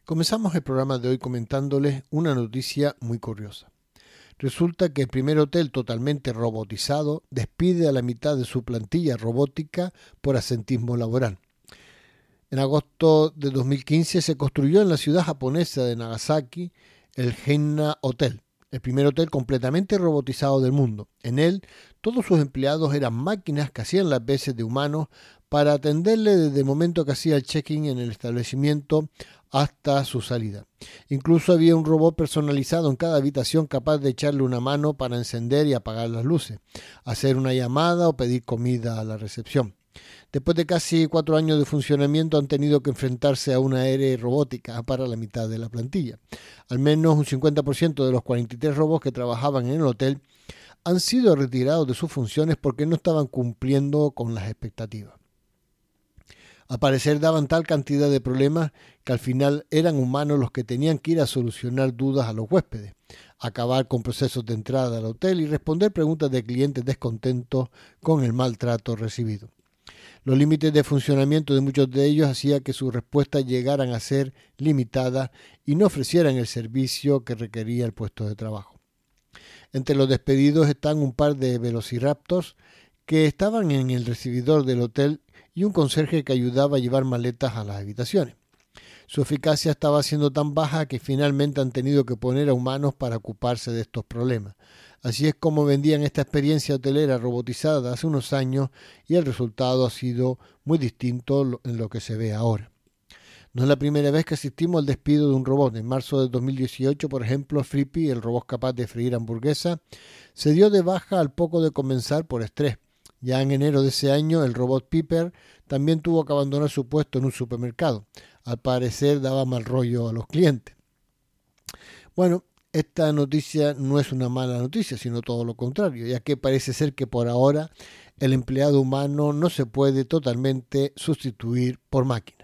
Comenzamos el programa de hoy comentándoles una noticia muy curiosa. Resulta que el primer hotel totalmente robotizado despide a la mitad de su plantilla robótica por asentismo laboral. En agosto de 2015 se construyó en la ciudad japonesa de Nagasaki el Genna Hotel, el primer hotel completamente robotizado del mundo. En él, todos sus empleados eran máquinas que hacían las veces de humanos para atenderle desde el momento que hacía el check-in en el establecimiento hasta su salida. Incluso había un robot personalizado en cada habitación capaz de echarle una mano para encender y apagar las luces, hacer una llamada o pedir comida a la recepción. Después de casi 4 años de funcionamiento han tenido que enfrentarse a una era robótica para la mitad de la plantilla. Al menos un 50% de los 43 robots que trabajaban en el hotel han sido retirados de sus funciones porque no estaban cumpliendo con las expectativas. Al parecer daban tal cantidad de problemas que al final eran humanos los que tenían que ir a solucionar dudas a los huéspedes, acabar con procesos de entrada al hotel y responder preguntas de clientes descontentos con el maltrato recibido. Los límites de funcionamiento de muchos de ellos hacían que sus respuestas llegaran a ser limitadas y no ofrecieran el servicio que requería el puesto de trabajo. Entre los despedidos están un par de velociraptors que estaban en el recibidor del hotel y un conserje que ayudaba a llevar maletas a las habitaciones. Su eficacia estaba siendo tan baja que finalmente han tenido que poner a humanos para ocuparse de estos problemas. Así es como vendían esta experiencia hotelera robotizada hace unos años y el resultado ha sido muy distinto en lo que se ve ahora. No es la primera vez que asistimos al despido de un robot. En marzo de 2018, por ejemplo, Flippy, el robot capaz de freír hamburguesas, se dio de baja al poco de comenzar por estrés. Ya en enero de ese año, el robot Piper también tuvo que abandonar su puesto en un supermercado. Al parecer daba mal rollo a los clientes. Bueno, esta noticia no es una mala noticia, sino todo lo contrario, ya que parece ser que por ahora el empleado humano no se puede totalmente sustituir por máquina.